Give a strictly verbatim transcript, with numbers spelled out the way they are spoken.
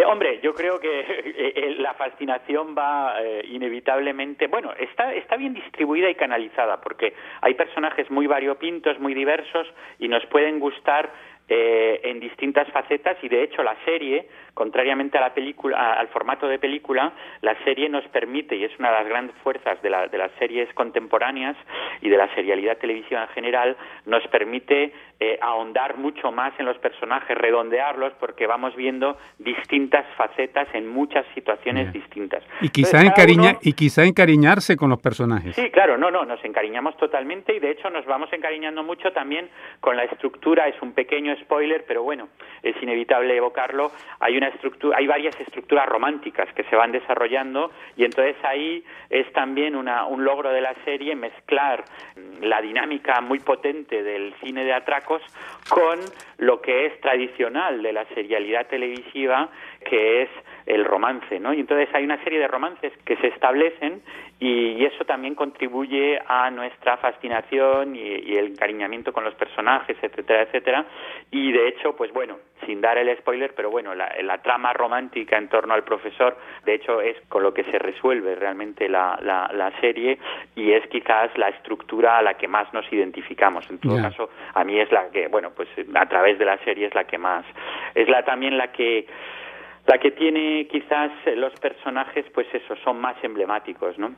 hombre, yo creo que eh, la fascinación va eh, inevitablemente... Bueno, está, está bien distribuida y canalizada, porque hay personajes muy variopintos, muy diversos, y nos pueden gustar eh, en distintas facetas, y de hecho la serie, contrariamente a la película, al formato de película, la serie nos permite, y es una de las grandes fuerzas de, la, de las series contemporáneas y de la serialidad televisiva en general, nos permite eh, ahondar mucho más en los personajes, redondearlos, porque vamos viendo distintas facetas en muchas situaciones Bien. distintas. Y quizá, Entonces, encariña, uno... y quizá encariñarse con los personajes. Sí, claro, no, no, nos encariñamos totalmente, y de hecho nos vamos encariñando mucho también con la estructura. Es un pequeño spoiler, pero bueno, es inevitable evocarlo. Hay una estructura, hay varias estructuras románticas que se van desarrollando, y entonces ahí es también una, un logro de la serie mezclar la dinámica muy potente del cine de atracos con lo que es tradicional de la serialidad televisiva, que es el romance, ¿no? Y entonces hay una serie de romances que se establecen, y, y eso también contribuye a nuestra fascinación y, y el encariñamiento con los personajes, etcétera, etcétera. Y de hecho, pues bueno, sin dar el spoiler, pero bueno, la, la trama romántica en torno al profesor, de hecho, es con lo que se resuelve realmente la, la, la serie, y es quizás la estructura a la que más nos identificamos. En todo Yeah. caso, a mí es la que, bueno, pues a través de la serie es la que más, es la también la que La que tiene quizás los personajes, pues eso, son más emblemáticos, ¿no?